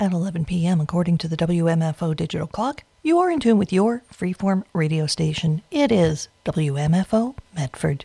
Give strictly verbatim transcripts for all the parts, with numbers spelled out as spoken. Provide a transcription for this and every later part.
At eleven p.m. according to the W M F O digital clock, you are in tune with your freeform radio station. It is W M F O Medford.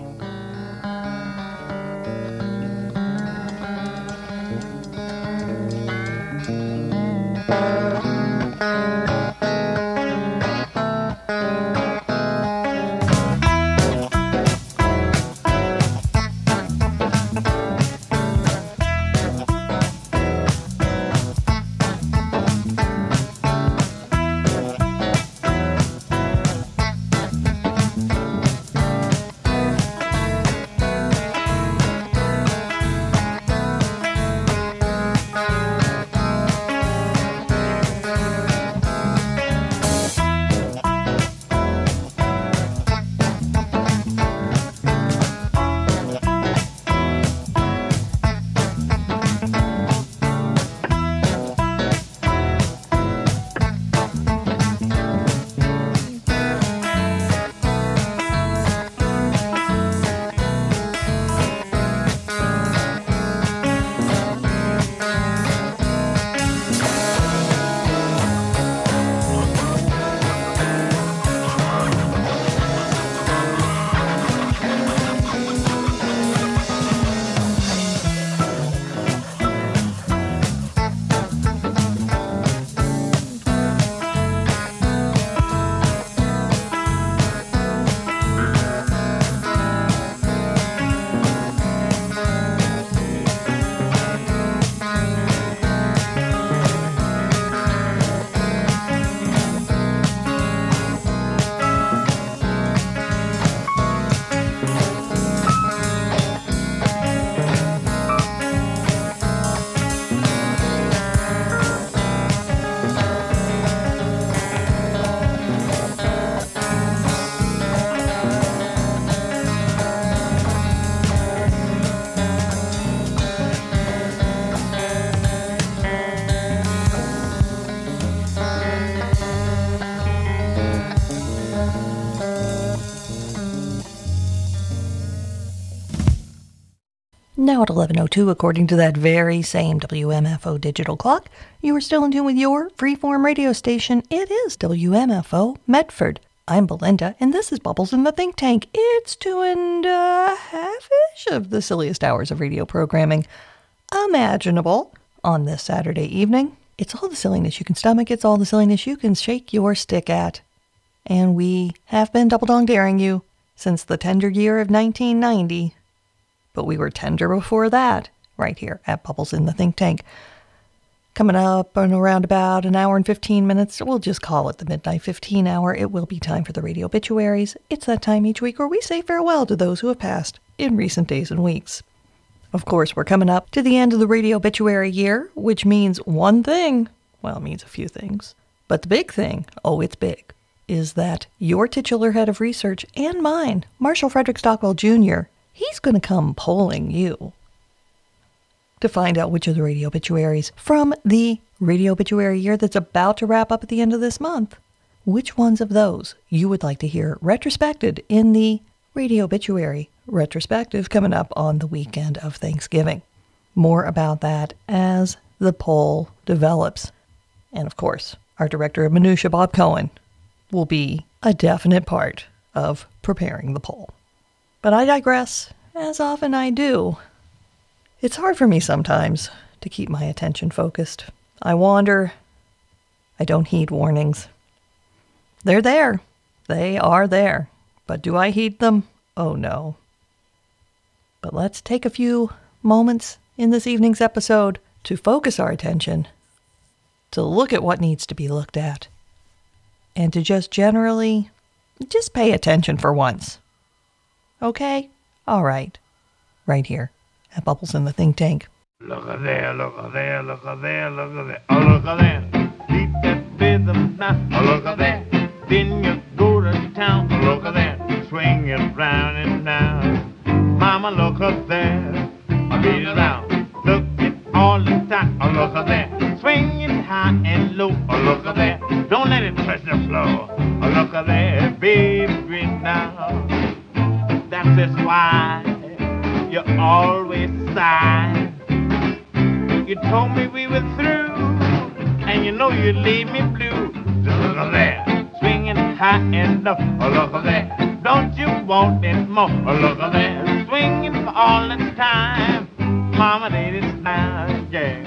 Now at eleven oh two, according to that very same W M F O digital clock, you are still in tune with your freeform radio station. It is W M F O Medford. I'm Belinda, and this is Bubbles in the Think Tank. It's two and a half-ish of the silliest hours of radio programming imaginable on this Saturday evening. It's all the silliness you can stomach. It's all the silliness you can shake your stick at. And we have been double-dong daring you since the tender year of nineteen ninety. But we were tender before that, right here at Bubbles in the Think Tank. Coming up in around about an hour and fifteen minutes, we'll just call it the Midnight fifteen hour. It will be time for the radio obituaries. It's that time each week where we say farewell to those who have passed in recent days and weeks. Of course, we're coming up to the end of the radio obituary year, which means one thing. Well, it means a few things. But the big thing, oh, it's big, is that your titular head of research and mine, Marshall Frederick Stockwell Junior, he's going to come polling you to find out which of the radio obituaries from the radio obituary year that's about to wrap up at the end of this month, which ones of those you would like to hear retrospected in the radio obituary retrospective coming up on the weekend of Thanksgiving. More about that as the poll develops. And of course, our director of minutia, Bob Cohen, will be a definite part of preparing the poll. But I digress, as often I do. It's hard for me sometimes to keep my attention focused. I wander. I don't heed warnings. They're there. They are there. But do I heed them? Oh no. But let's take a few moments in this evening's episode to focus our attention, to look at what needs to be looked at, and to just generally, just pay attention for once. Okay? All right. Right here at Bubbles in the Think Tank. Look at there, look at there, look at there, look at there. Oh, look at there. Beat that rhythm now. Oh, look at there. Then you go to town. Oh, look at there. Swing it round and down. Mama, look at there. I beat it round. Look it all the time. Oh, look at there. Swing it high and low. Oh, look at there. Don't let it touch the floor. Oh, look at there, baby, now. That's just why you always sigh. You told me we were through, know you leave me blue. Look at that, swinging high and low. Oh, look at that, don't you want it more? Oh, look at that, swinging for all the time. Mama, lady, smile, yeah.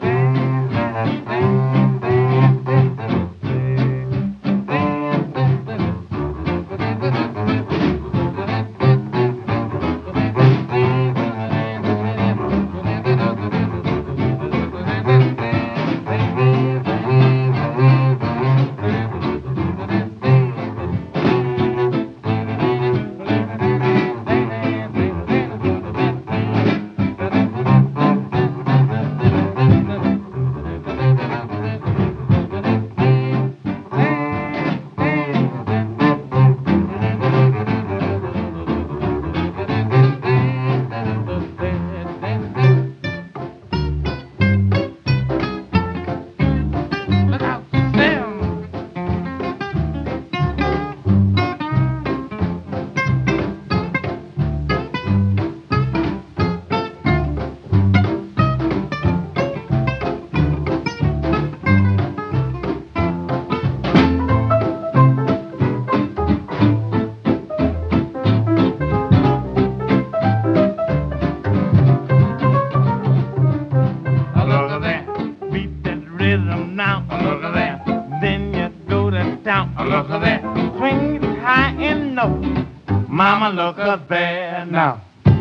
Mama, look up there now.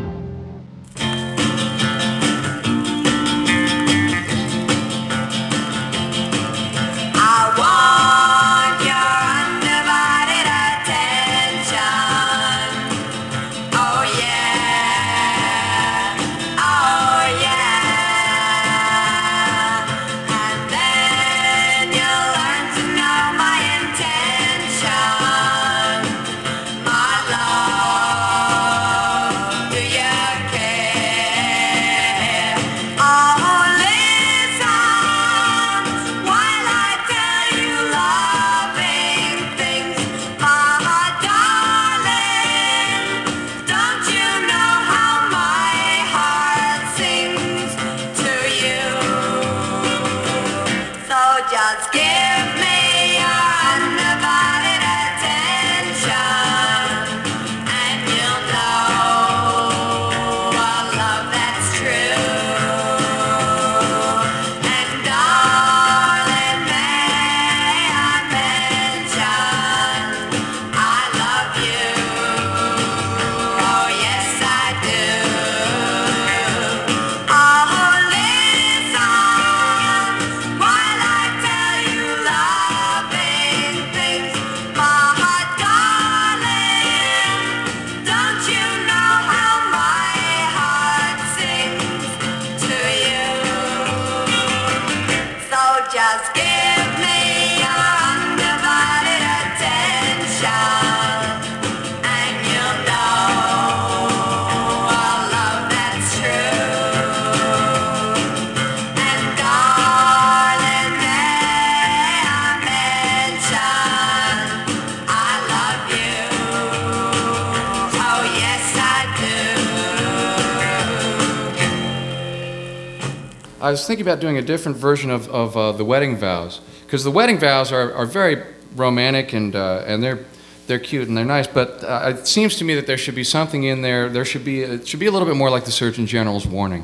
I was thinking about doing a different version of, of uh, the Wedding Vows, because the Wedding Vows are, are very romantic and, uh, and they're, they're cute and they're nice, but uh, it seems to me that there should be something in there, there should be, it should be a little bit more like the Surgeon General's warning.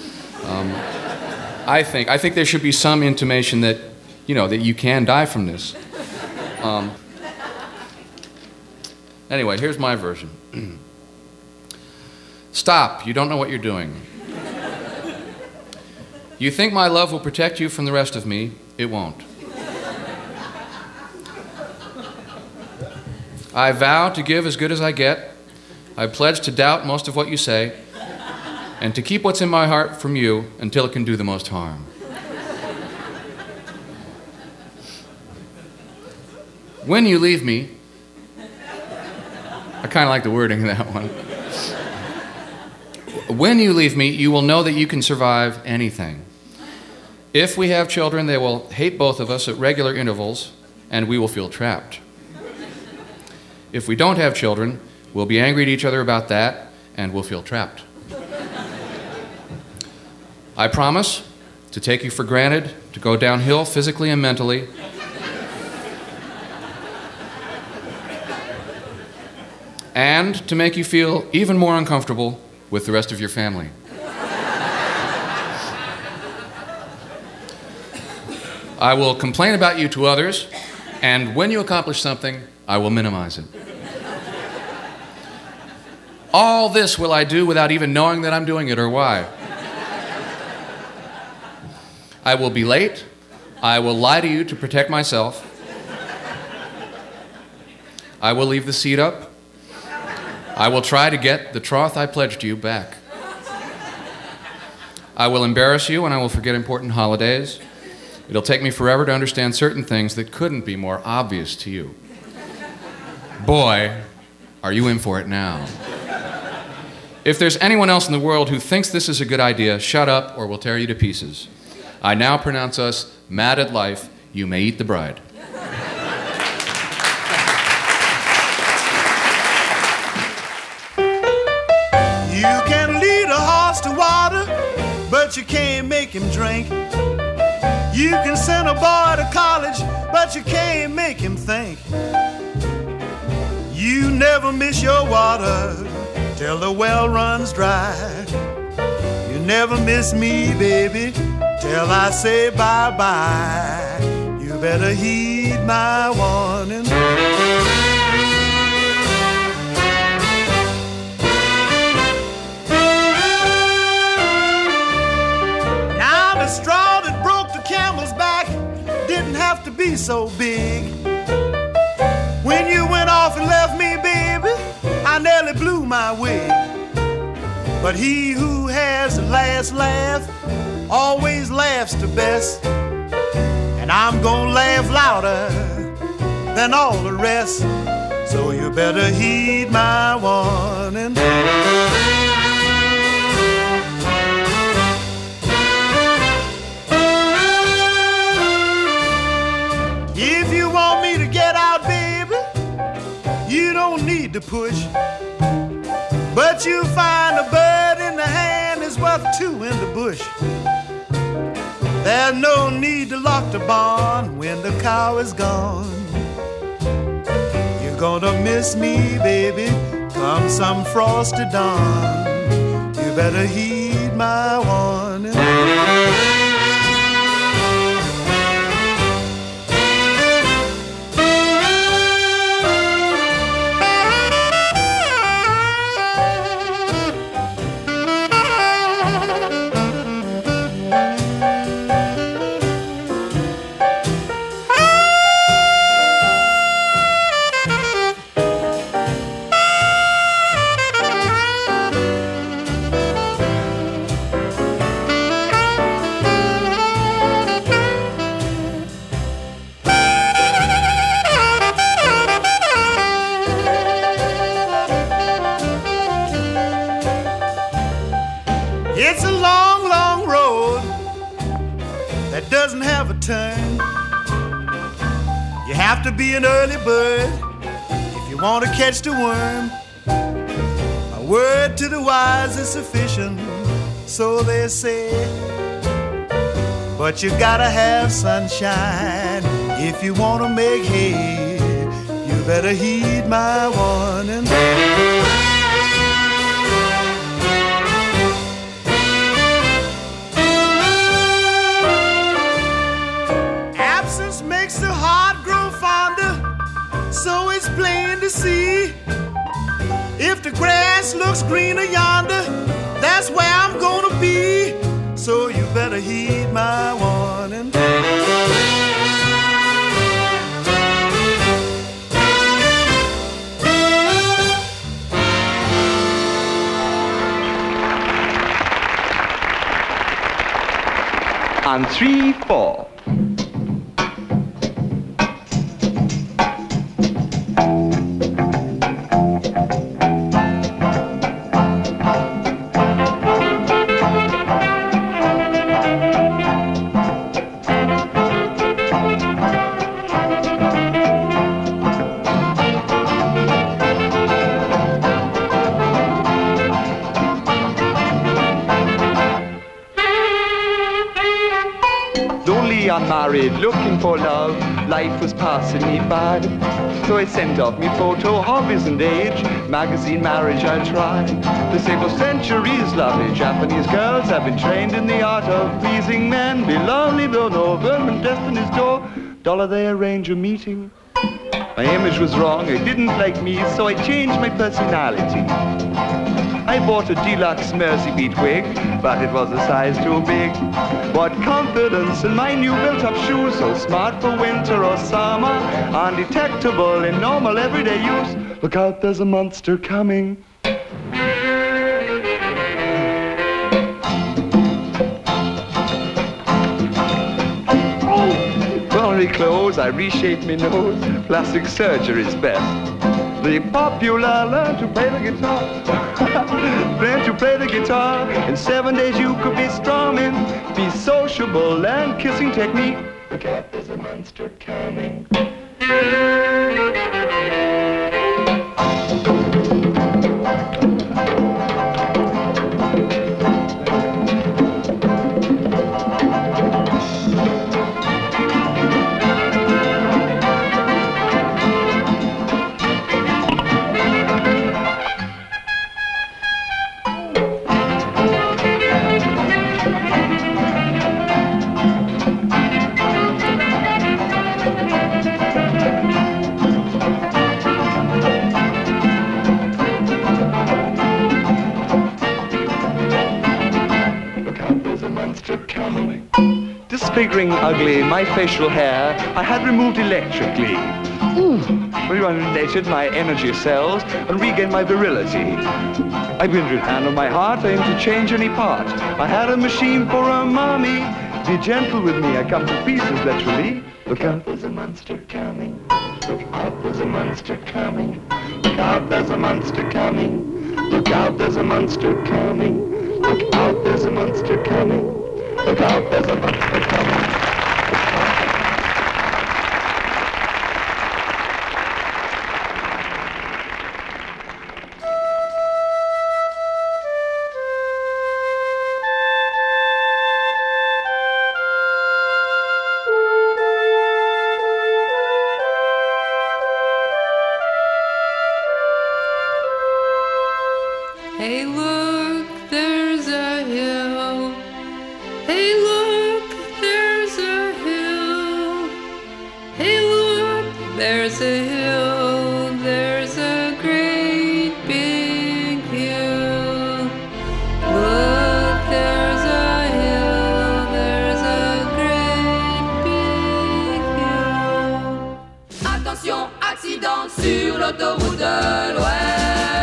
Um, I think. I think there should be some intimation that, you know, that you can die from this. Um, anyway, here's my version. Stop, you don't know what you're doing. You think my love will protect you from the rest of me? It won't. I vow to give as good as I get. I pledge to doubt most of what you say, and to keep what's in my heart from you until it can do the most harm. When you leave me, I kind of like the wording in that one. When you leave me, you will know that you can survive anything. If we have children, they will hate both of us at regular intervals, and we will feel trapped. If we don't have children, we'll be angry at each other about that, and we'll feel trapped. I promise to take you for granted, to go downhill physically and mentally. And to make you feel even more uncomfortable with the rest of your family. I will complain about you to others, and when you accomplish something, I will minimize it. All this will I do without even knowing that I'm doing it or why. I will be late. I will lie to you to protect myself. I will leave the seat up. I will try to get the troth I pledged to you back. I will embarrass you and I will forget important holidays. It'll take me forever to understand certain things that couldn't be more obvious to you. Boy, are you in for it now. If there's anyone else in the world who thinks this is a good idea, shut up or we'll tear you to pieces. I now pronounce us mad at life. You may eat the bride. You can lead a horse to water, but you can't make him drink. You can send a boy to college, but you can't make him think. You never miss your water till the well runs dry. You never miss me, baby, till I say bye-bye. You better heed my warning. Now the straw that broke the camel's back didn't have to be so big. When you went off and left me, baby, I nearly blew my wig. But he who has the last laugh always laughs the best. And I'm gonna laugh louder than all the rest. So you better heed my warning. If you want me to get out, baby, you don't need to push. But you find a bird in the hand is worth two in the bush. There's no need to lock the barn when the cow is gone. You're gonna miss me, baby, come some frosty dawn. You better heed my warning. It's a long, long road that doesn't have a turn. You have to be an early bird if you want to catch the worm. A word to the wise is sufficient, so they say. But you gotta have sunshine if you want to make hay. You better heed my warning. Makes the heart grow fonder, so it's plain to see. If the grass looks greener yonder, that's where I'm gonna be. So you better heed my warning. On three, four. worried, looking for love. Life was passing me by. So I sent off me photo, hobbies and age. Magazine marriage I'll try. They say for centuries lovely Japanese girls have been trained in the art of pleasing men. Be lonely though no vermin destiny's door. Dollar they arrange a meeting. My image was wrong, I didn't like me, so I changed my personality. I bought a deluxe Mercy Beat wig, but it was a size too big. What confidence in my new built-up shoes, so smart for winter or summer, undetectable in normal everyday use. Look out, there's a monster coming. Clothes, I reshape my nose. Plastic surgery's best. The popular learn to play the guitar. Learn to play the guitar. In seven days you could be strumming. Be sociable and kissing technique. Look out, there's a monster coming. Disfiguring ugly my facial hair, I had removed electrically. Ooh, rejuvenated my energy cells and regained my virility. I begin to handle my heart, I aim to change any part. I had a machine for a mommy. Be gentle with me, I come to pieces literally. Look out, there's a monster coming. Look out, there's a monster coming. Look out, there's a monster coming. Look out, there's a monster coming. Look out, there's a monster coming. Look out, there's a monster coming. Hey, look, there's a hill. Hey, look, there's a hill. Hey, look, there's a hill. There's a great big hill. Look, there's a hill. There's a great big hill. Attention, accident sur l'autoroute de l'Ouest.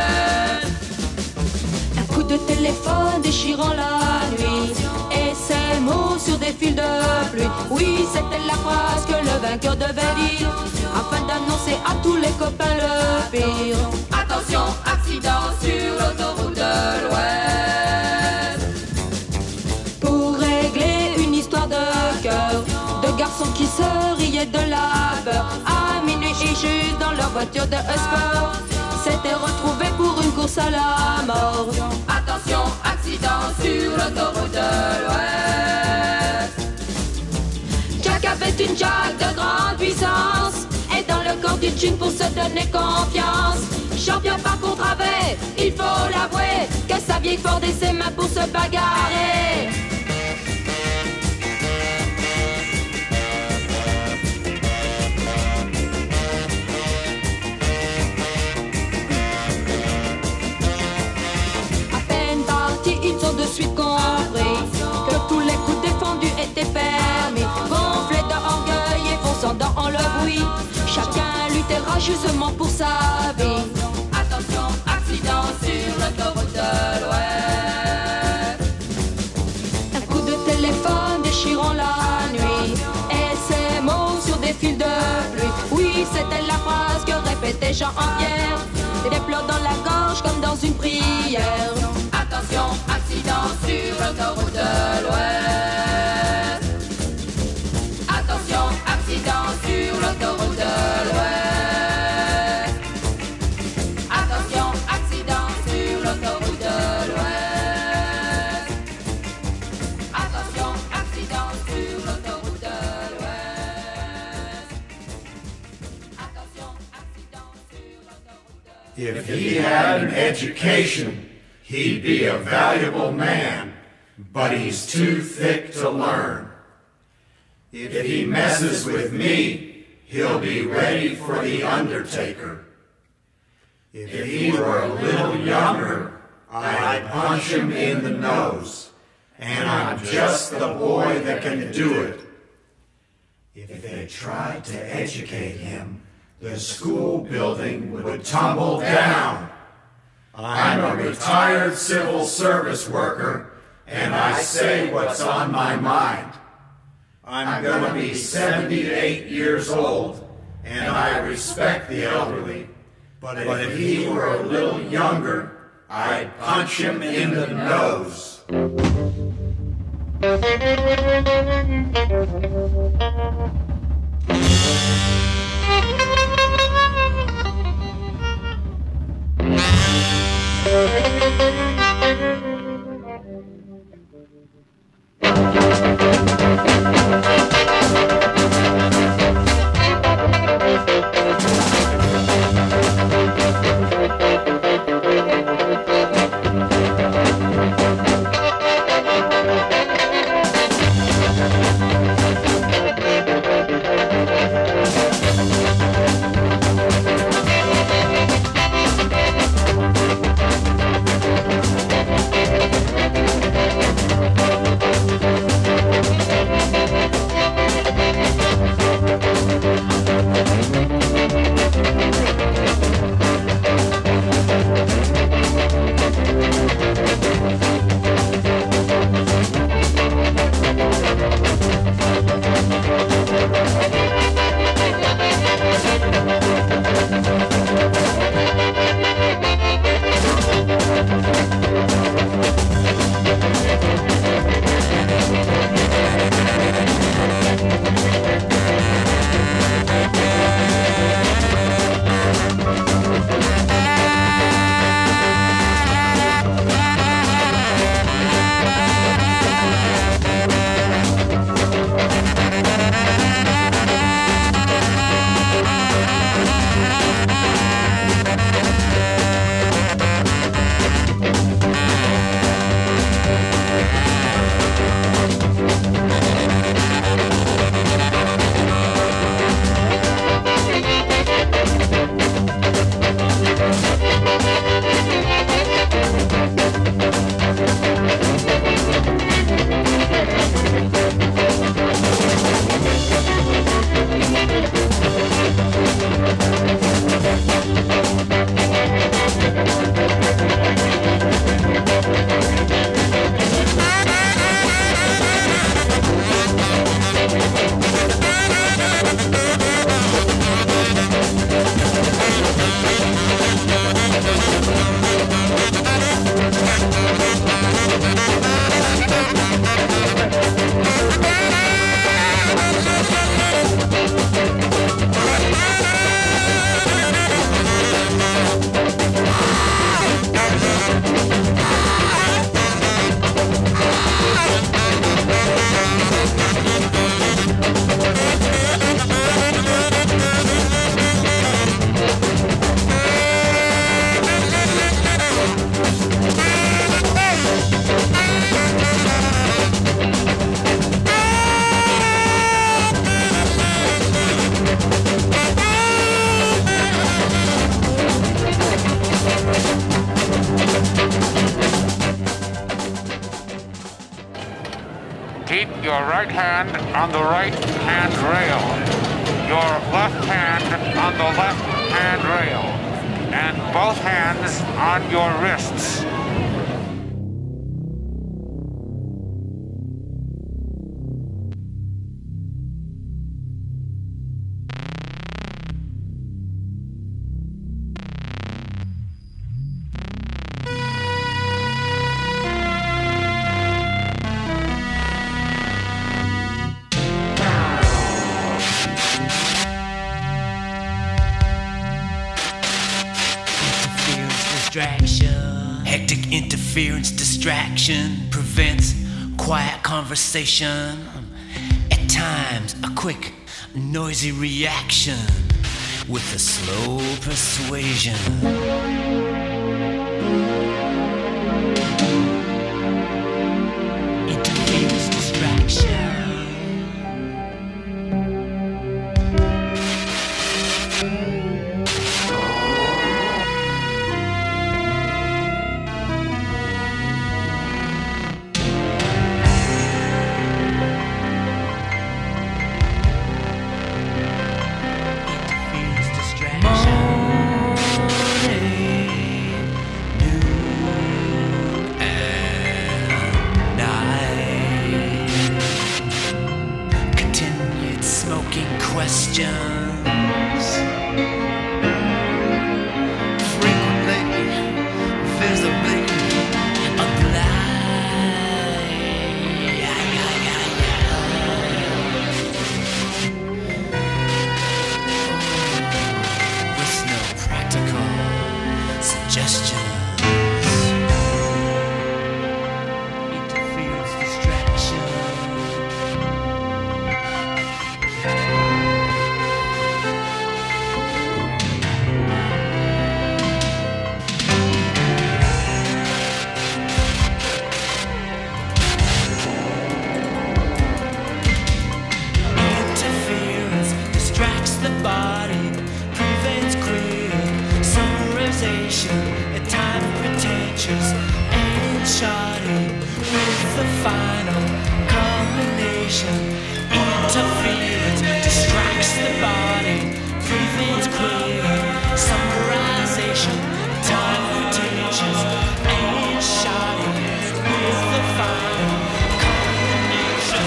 De téléphone déchirant la nuit et ces mots sur des fils de pluie. Oui, c'était la phrase que le vainqueur devait dire afin d'annoncer à tous les copains le pire. Attention, accident sur l'autoroute de l'Ouest. Pour régler une histoire de cœur, deux garçons qui se riaient de la peur à minuit et juste dans leur voiture de Sport s'étaient retrouvés pour une course à la mort. Attention, accident sur l'autoroute de l'Ouest. Jack avait une Jack de grande puissance et dans le corps du tune pour se donner confiance. Champion par contre avait, il faut l'avouer, que sa vieille Ford et ses mains pour se bagarrer. Ils ont de suite compris que tous les coups défendus étaient permis. Gonflés d'orgueil et fonçant dans le bruit, chacun luttait rageusement pour sa vie. Attention, accident sur l'autoroute de l'Ouest. Un coup de téléphone déchirant la nuit et ces mots sur des fils de pluie. Oui, c'était la phrase que répétait Jean en Pierre, des pleurs dans la gorge comme dans une prière. Attention, accident sur l'autoroute de l'Ouest. Attention, accident sur l'autoroute de l'Ouest. Attention, accident sur l'autoroute de l'Ouest. Attention, accident sur l'autoroute de l'Ouest. If he had an education, he'd be a valuable man, but he's too thick to learn. If he messes with me, he'll be ready for the undertaker. If he were a little younger, I'd punch him in the nose, and I'm just the boy that can do it. If they tried to educate him, the school building would tumble down. I'm a retired civil service worker, and I say what's on my mind. I'm gonna be seventy-eight years old, and I respect the elderly, but if he were a little younger, I'd punch him in the nose. your right hand on the right hand rail, your left hand on the left hand rail, and both hands on your wrists. Hectic interference, distraction prevents quiet conversation. At times, a quick, noisy reaction with a slow persuasion. questions. Frequently, visibly with no practical suggestions. Interference, distraction. Interference distracts the body, prevents clear summarization, at times pretentious and shoddy, with the final culmination. Interference distracts the body, prevents clear summarization, at times pretentious and shoddy, with the final culmination.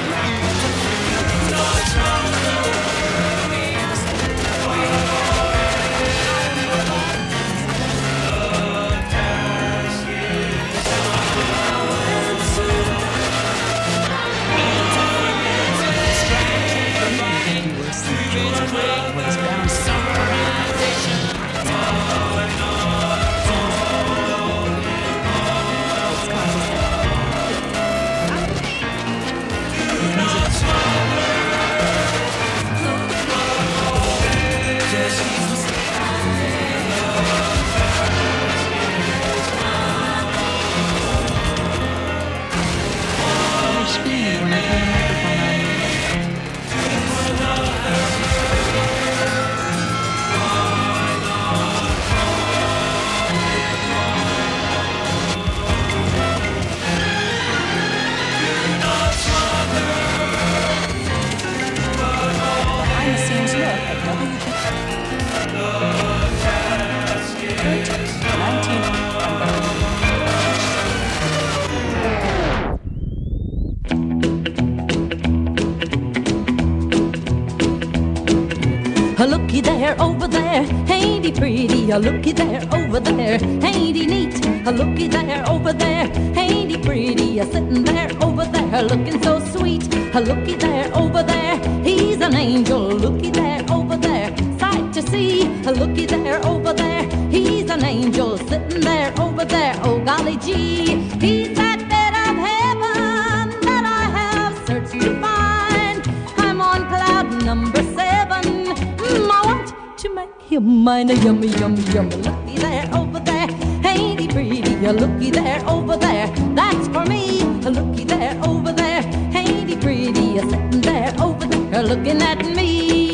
Behind the scenes look at W Looky there, over there, ain't he pretty? A looky there, over there, ain't he neat? A looky there, over there, ain't he pretty? A sitting there, over there, looking so sweet. A looky there, over there, he's an angel. Looky there, over there, sight to see. A looky there, over there, he's an angel. Sitting there, over there, oh golly gee, he's that bit of heaven that I have searched to find. I'm on cloud number seven. Mm, I want to make him mine. Yummy, yummy, yummy. Looky there, over there, ain't he pretty? Looky there, over there, that's for me. Looky there, over there, ain't he pretty? Sitting there, over there, looking at me.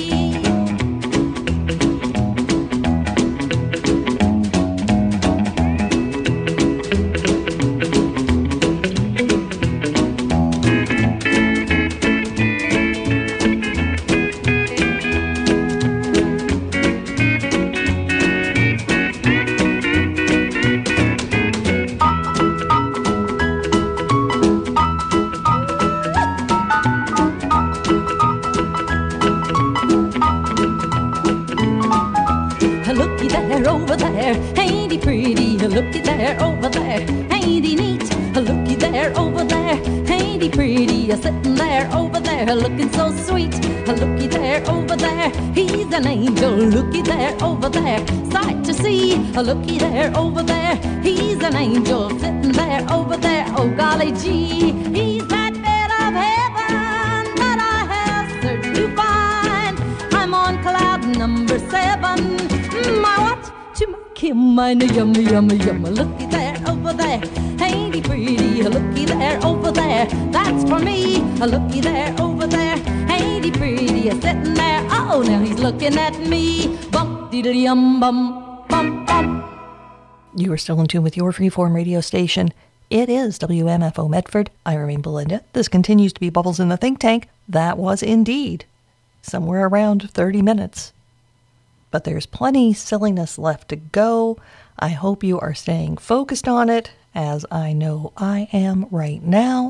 Looky there, over there, ain't he pretty? Looky there, over there, ain't he neat? Looky there, over there, ain't he pretty? Sitting there, over there, looking so sweet. Looky there, over there, he's an angel. Looky there, over there, sight to see. Looky there, over there, he's an angel. Sitting there, over there, oh golly gee, he's that bit of heaven that I have searched to find. I'm on cloud number seven. Mm, I want to make him mine. Yummy, yummy, yummy. Looky there, over there, ain't he pretty? Looky there, over there, that's for me. Looky there, over there, ain't he pretty? Sitting there, oh, now he's looking at me. Bum, diddly, yum, bum, bum, bum. You are still in tune with your freeform radio station. It is W M F O Medford. I remain Belinda. This continues to be Bubbles in the Think Tank. That was indeed somewhere around thirty minutes. But there's plenty silliness left to go. I hope you are staying focused on it, as I know I am right now.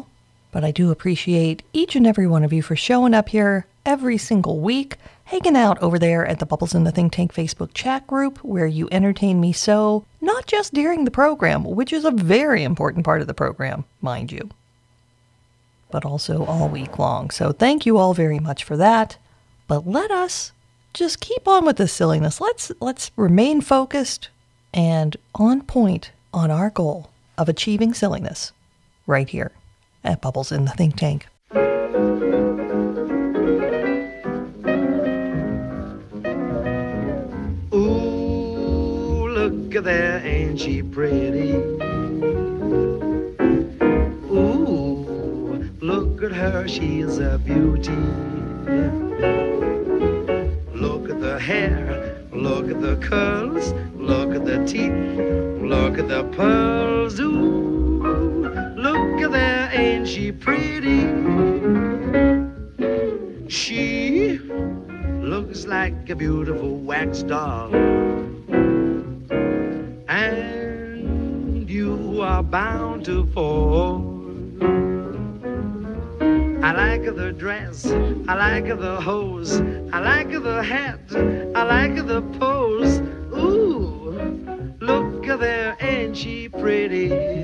But I do appreciate each and every one of you for showing up here every single week, hanging out over there at the Bubbles in the Think Tank Facebook chat group, where you entertain me so, not just during the program, which is a very important part of the program, mind you, but also all week long. So thank you all very much for that. But let us just keep on with this silliness. Let's let's remain focused and on point on our goal of achieving silliness right here at Bubbles in the Think Tank. Ooh, look at there, ain't she pretty? Ooh, look at her, she's a beauty. Look at the hair, look at the curls, look at the teeth, look at the pearls. Ooh, look at there, ain't she pretty? She looks like a beautiful wax doll, and you are bound to fall. I like the dress, I like the hose, I like the hat, I like the pose. Ooh, look there, ain't she pretty?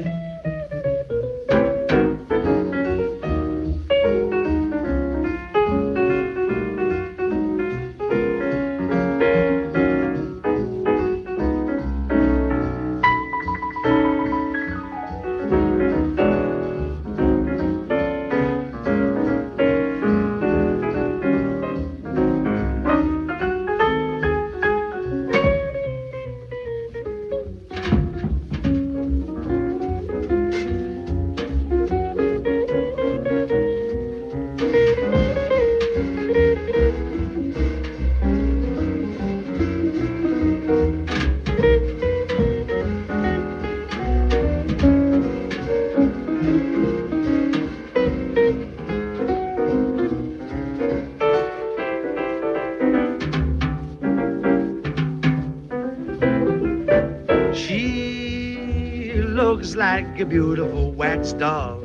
Like a beautiful wax doll.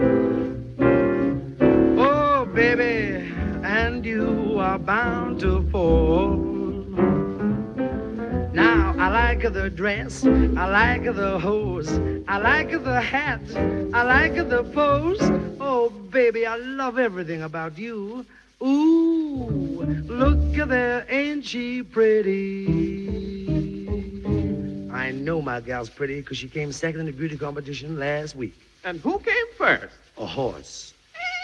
Oh, baby, and you are bound to fall. Now, I like the dress, I like the hose, I like the hat, I like the pose. Oh, baby, I love everything about you. Ooh, look at there, ain't she pretty? I know my gal's pretty because she came second in the beauty competition last week. And who came first? A horse.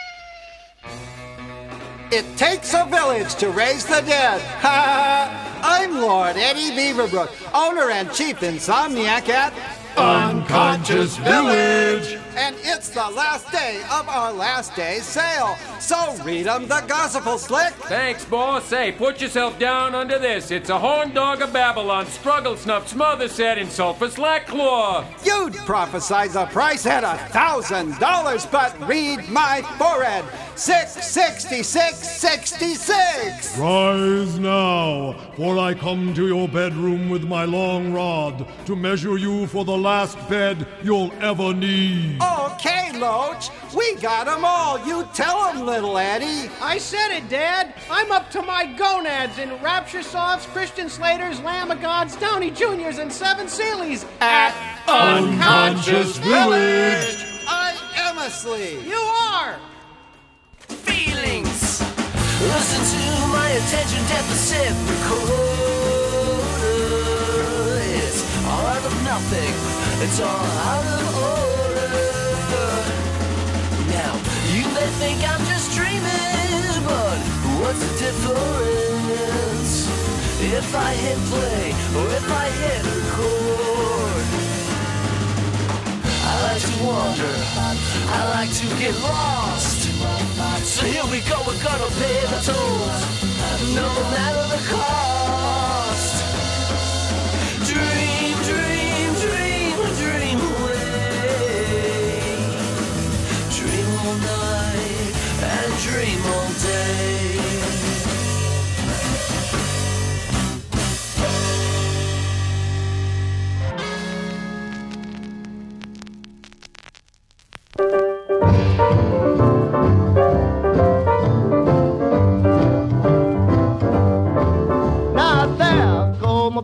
It takes a village to raise the dead. Ha! I'm Lord Eddie Beaverbrook, owner and chief insomniac at Unconscious Village. And it's the last day of our last day sale. So read 'em the gospel slick. Thanks, boss. Hey, put yourself down under this. It's a horn dog of Babylon, struggle snuff, smother set in sulfur slack claw. You'd prophesize a price at a thousand dollars, but read my forehead. Six sixty-six sixty-six. Rise now, for I come to your bedroom with my long rod to measure you for the last bed you'll ever need. Okay, Loach, we got 'em all. You tell 'em, little Eddie. I said it, Dad. I'm up to my gonads in Rapture Softs, Christian Slaters, Lamb of Gods, Downey Juniors, and Seven Sealies at Unconscious Village. I am asleep. You are. Feelings. Listen to my attention deficit recorder. It's all out of nothing. It's all out of order. Now, you may think I'm just dreaming, but what's the difference if I hit play or if I hit record? I like to wander, I like to get lost. So here we go, we're gonna pay the tolls, no matter the cost. Dream, dream, dream, dream away. Dream all night and dream all day.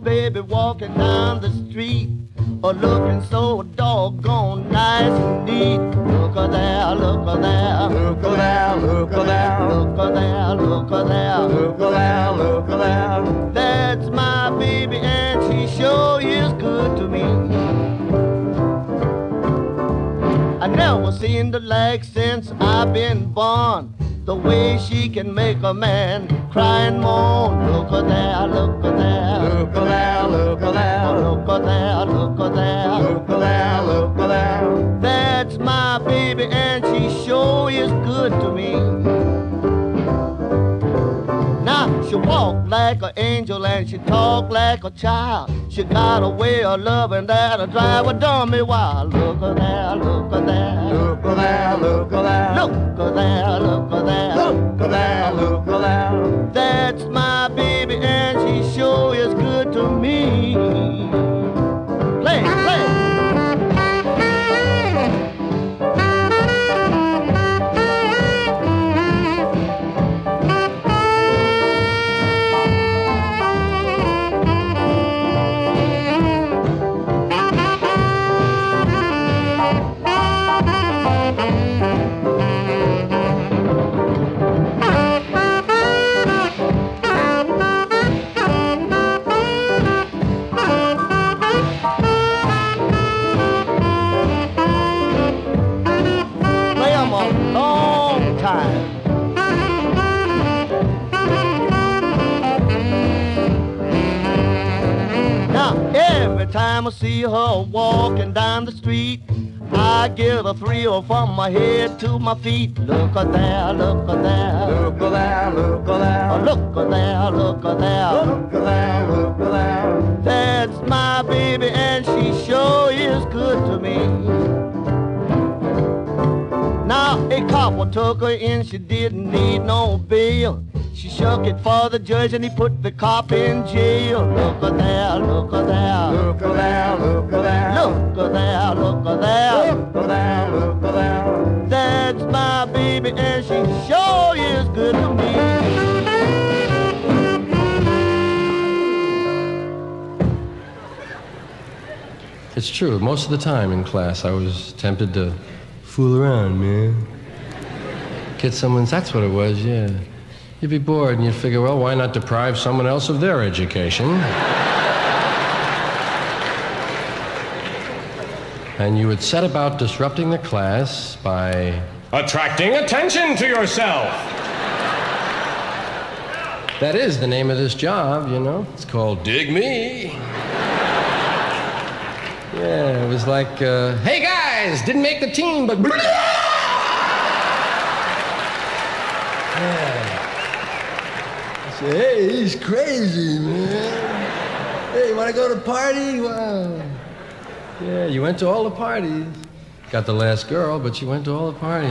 baby walking down the street, or looking so doggone nice and neat. Look a there, look a there, look a there, look a there, look a there, look a there, look a there, look a there. That's my baby and she sure is good to me. I never seen the like since I've been born. The way she can make a man cry and moan. Look a there, look a there, look a there, look a there, look a there, look a there, look a there, look a there. That's my baby and she sure is good to me. Now she walk like an angel and she talk like a child. She got a way of loving that'll drive a dummy wild. Look a there, look a there, look a there, look a there, look a there, look a there, look a there, look a there. That's my baby and she sure is good to me. Play, play. Time I see her walking down the street, I get a thrill from my head to my feet. Look a there, look a there, look a there, look a there, look a there, look a there, look a there, look a there. That's my baby and she sure is good to me. Now a copper took her in, she didn't need no bail. She shook it for the judge and he put the cop in jail. Look a there, look a there, look a there, look a there, look a there, look a there, look a there, look a there. That's my baby and she sure is good to me. It's true. Most of the time in class, I was tempted to fool around, man. Get someone's, that's what it was, yeah. You'd be bored and you'd figure, well, why not deprive someone else of their education? And you would set about disrupting the class by attracting attention to yourself. That is the name of this job, you know. It's called Dig Me. Yeah, it was like, uh, hey guys, didn't make the team, but... Yeah. Hey, he's crazy, man. Hey, you want to go to a party? Wow. Yeah, you went to all the parties. Got the last girl, but you went to all the parties,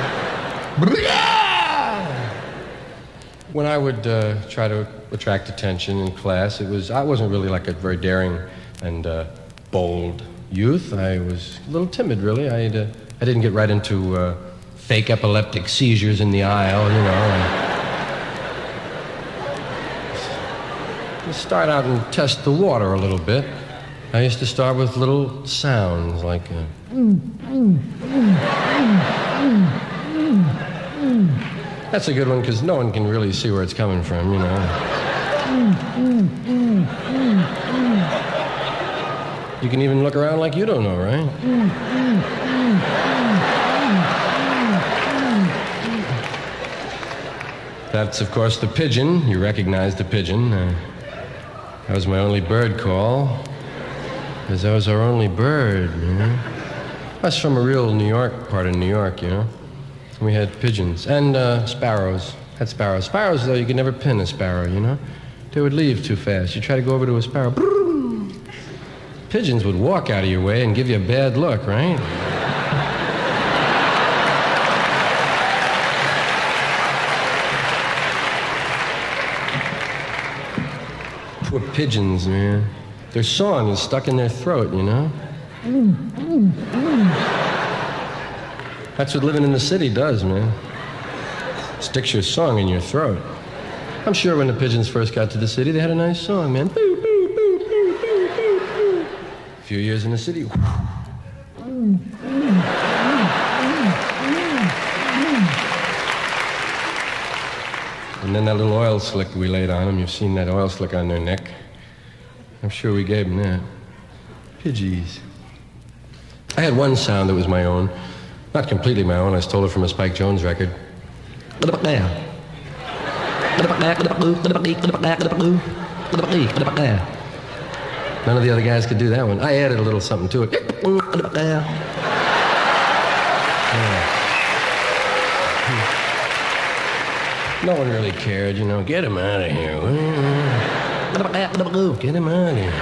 man. When I would uh, try to attract attention in class, it was, I wasn't really like a very daring and uh, bold youth. I was a little timid, really. I, uh, I didn't get right into uh, fake epileptic seizures in the aisle, you know. And, start out and test the water a little bit. I used to start with little sounds like uh, that's a good one because no one can really see where it's coming from, you know. You can even look around like you don't know, right? That's, of course, the pigeon. You recognize the pigeon. Uh, That was my only bird call, because that was our only bird, you know. I was from a real New York part of New York, you know. And we had pigeons and uh, sparrows. Had sparrows. Sparrows, though, you could never pin a sparrow, you know. They would leave too fast. You try to go over to a sparrow. Pigeons would walk out of your way and give you a bad look, right? Poor pigeons, man. Their song is stuck in their throat, you know? That's what living in the city does, man. Sticks your song in your throat. I'm sure when the pigeons first got to the city, they had a nice song, man. Boo, boo, boo, few years in the city. And then that little oil slick we laid on them, you've seen that oil slick on their neck. I'm sure we gave them that. Pidgeys. I had one sound that was my own. Not completely my own, I stole it from a Spike Jones record. None of the other guys could do that one. I added a little something to it. Yeah. No one really cared, you know. Get him out of here. Get him out of here.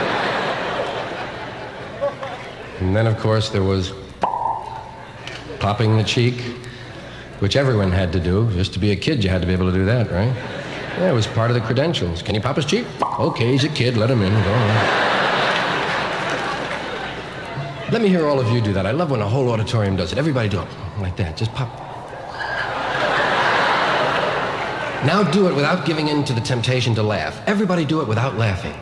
And then, of course, there was popping the cheek, which everyone had to do. Just to be a kid, you had to be able to do that, right? Yeah, it was part of the credentials. Can he pop his cheek? Okay, he's a kid. Let him in. Go on. Let me hear all of you do that. I love when a whole auditorium does it. Everybody do it. Like that. Just pop. Now do it without giving in to the temptation to laugh. Everybody do it without laughing.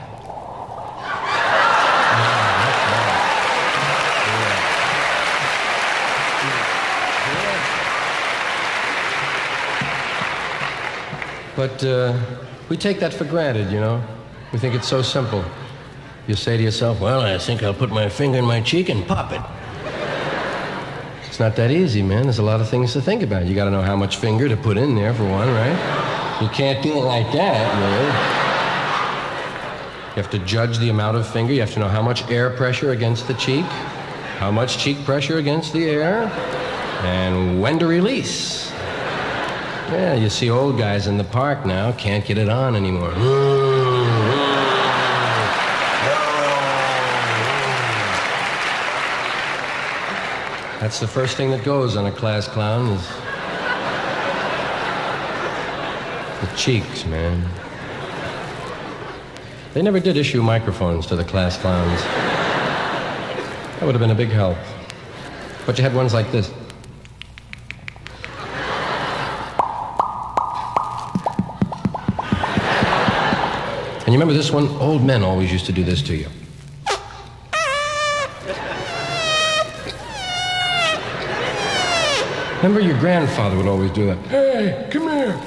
But uh, we take that for granted, you know. We think it's so simple. You say to yourself, well, I think I'll put my finger in my cheek and pop it. It's not that easy, man. There's a lot of things to think about. You gotta know how much finger to put in there, for one, right? You can't do it like that, really. You have to judge the amount of finger. You have to know how much air pressure against the cheek, how much cheek pressure against the air, and when to release. Yeah, you see old guys in the park now can't get it on anymore. That's the first thing that goes on a class clown is the cheeks, man. They never did issue microphones to the class clowns. That would have been a big help. But you had ones like this. And you remember this one? Old men always used to do this to you. Remember your grandfather would always do that. Hey, come here.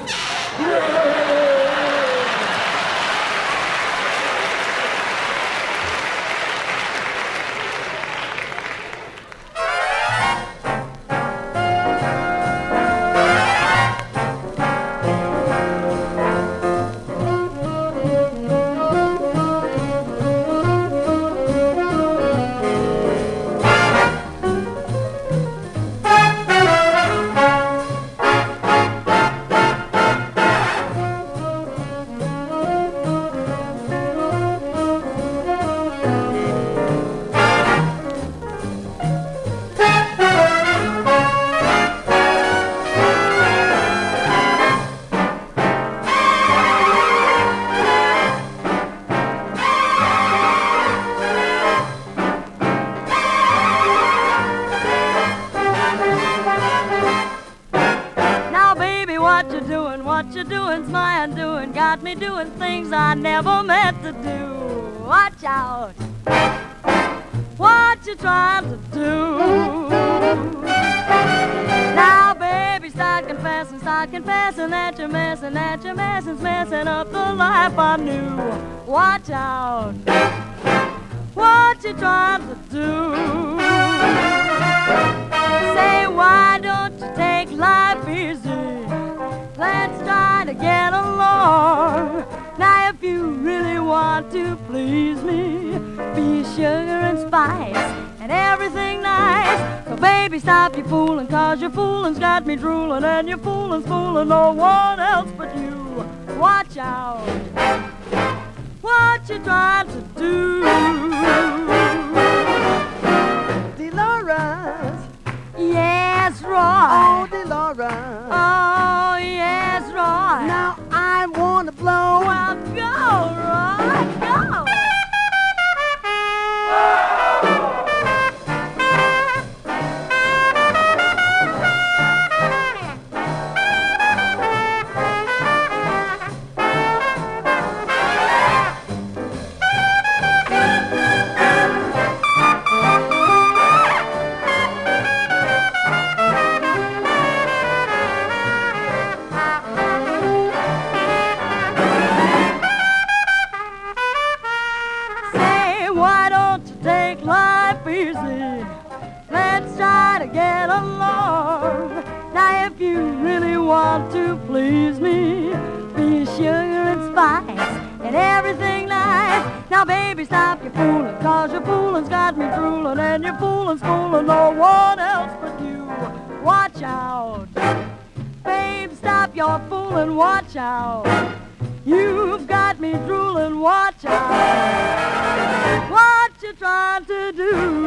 to please me. Be sugar and spice and everything nice. Now, baby, stop your fooling, cause your fooling's got me drooling, and your fooling's fooling no one else but you. Watch out. Babe, stop your fooling, watch out. You've got me drooling, watch out. What you trying to do?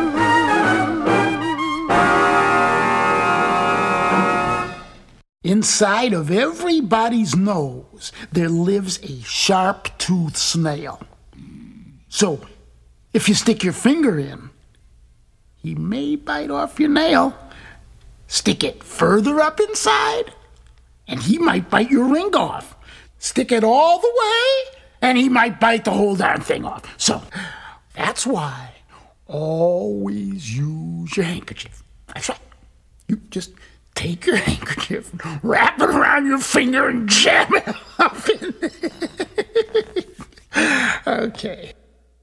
Inside of everybody's nose, there lives a sharp-toothed snail. So, if you stick your finger in, he may bite off your nail. Stick it further up inside, and he might bite your ring off. Stick it all the way, and he might bite the whole darn thing off. So, that's why always use your handkerchief. That's right. You just take your handkerchief, wrap it around your finger, and jam it up in there. Okay.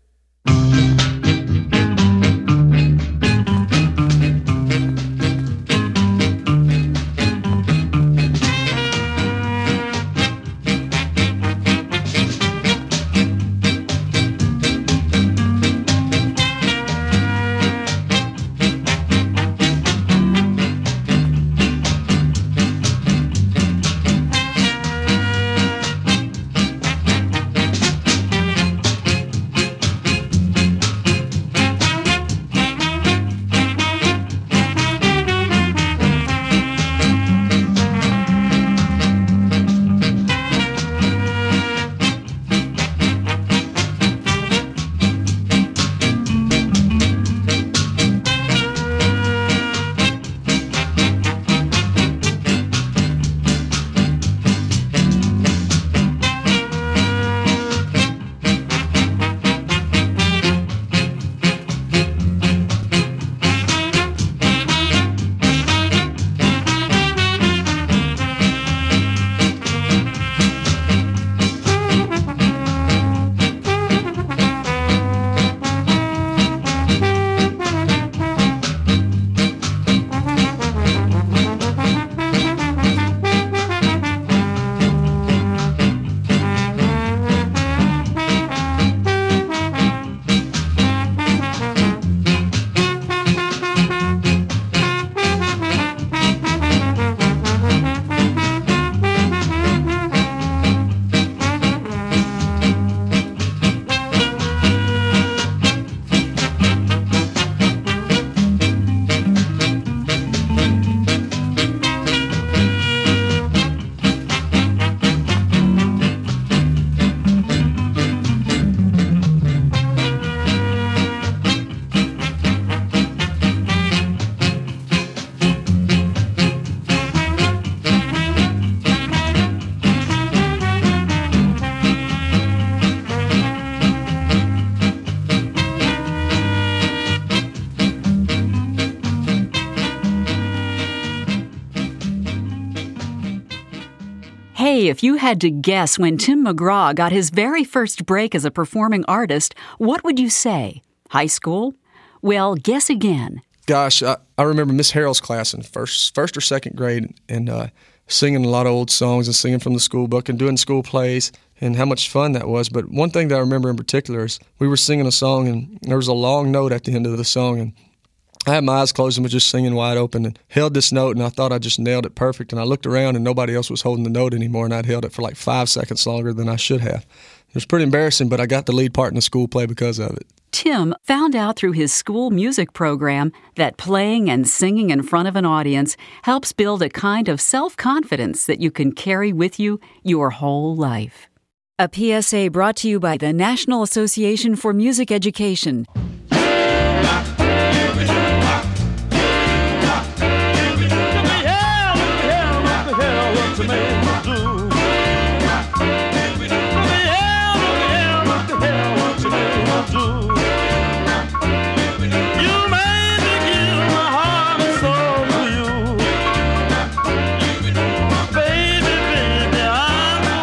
Hey, if you had to guess when Tim McGraw got his very first break as a performing artist, what would you say? High school? Well, guess again. Gosh, I, I remember Miss Harrell's class in first first or second grade, and uh, singing a lot of old songs and singing from the school book and doing school plays, and how much fun that was. But one thing that I remember in particular is we were singing a song, and there was a long note at the end of the song, and I had my eyes closed and was just singing wide open and held this note, and I thought I just nailed it perfect. And I looked around, and nobody else was holding the note anymore, and I'd held it for like five seconds longer than I should have. It was pretty embarrassing, but I got the lead part in the school play because of it. Tim found out through his school music program that playing and singing in front of an audience helps build a kind of self-confidence that you can carry with you your whole life. A P S A brought to you by the National Association for Music Education.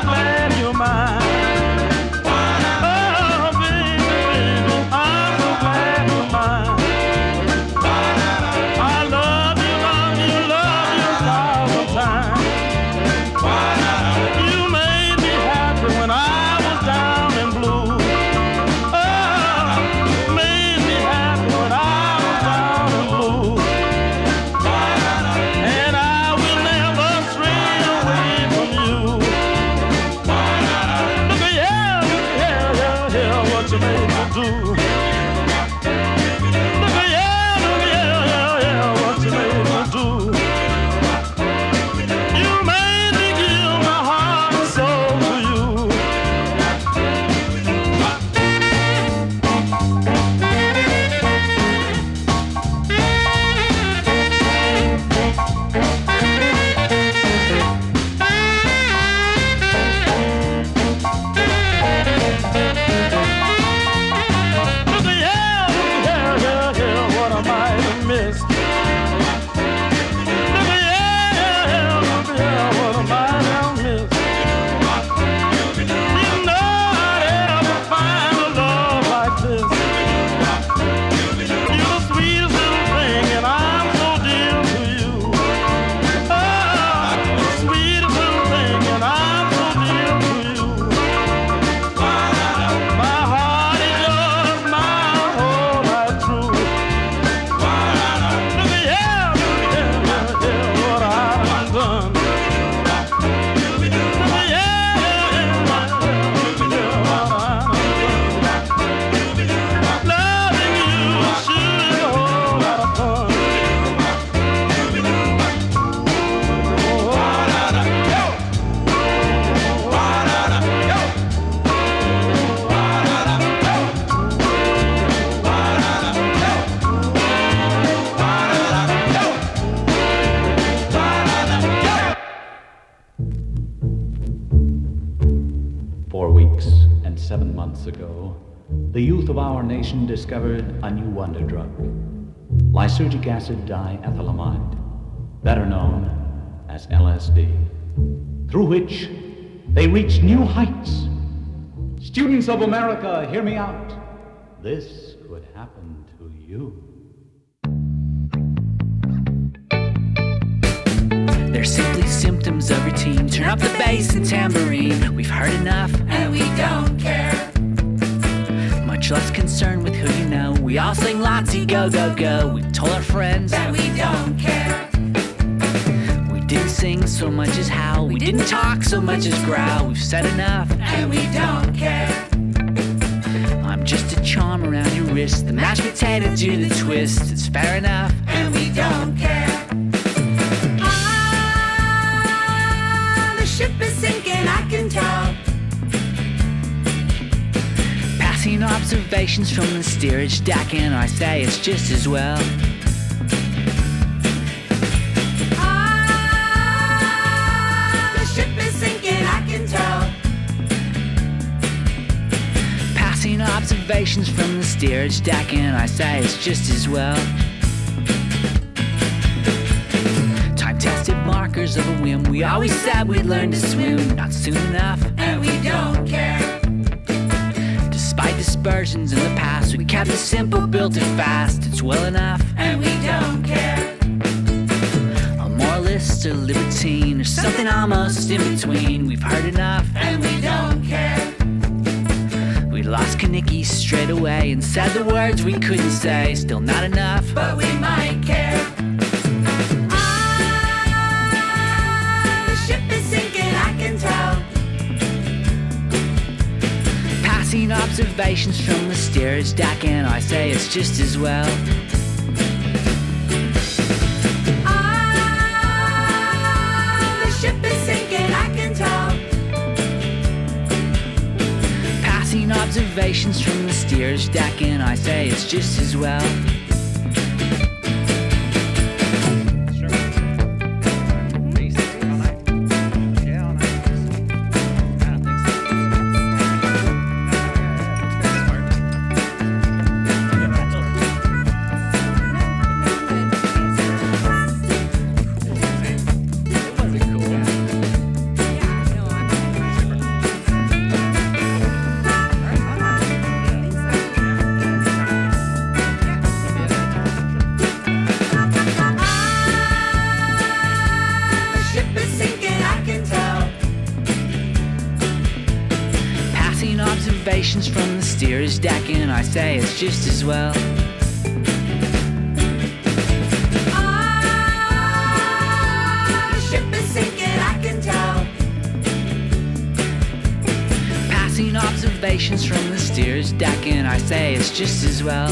Oh, baby, baby, I'm so glad Four weeks and seven months ago, the youth of our nation discovered a new wonder drug, lysergic acid diethylamide, better known as L S D, through which they reached new heights. Students of America, hear me out. This could happen to you. They're simply symptoms of routine. Turn up the bass and tambourine. We've heard enough, and we don't care. Much less concerned with who you know. We all sing Lotzie, go, go, go. We've told our friends that we don't care. We didn't sing so much as howl. We didn't talk so much as growl. We've said enough, and we don't care. I'm just a charm around your wrist. The mashed potato do the twist. It's fair enough, and we don't care. Ship is sinking, I can tell. Passing observations from the steerage deck, and I say it's just as well. Ah, the ship is sinking, I can tell. Passing observations from the steerage deck, and I say it's just as well. Time-tested markers of a whim. We always said we'd learn to swim, not soon enough, and we don't care. Despite dispersions in the past, we kept it simple, built it fast. It's well enough, and we don't care. A moralist or libertine, or something almost in between. We've heard enough, and we don't care. We lost Kanicki straight away and said the words we couldn't say. Still not enough, but we might care. Observations from the steerage deck, and I say it's just as well. Ah, the ship is sinking, I can tell. Passing observations from the steerage deck, and I say it's just as well. From the steerage deck, and I say it's just as well. Ah, the ship is sinking, I can tell. Passing observations from the steerage deck, and I say it's just as well.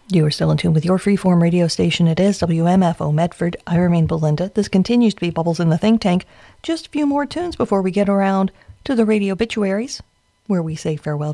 You are still in tune with your freeform radio station. It is W M F O Medford. I remain Belinda. This continues to be Bubbles in the Think Tank. Just a few more tunes before we get around to the radio obituaries, where we say farewell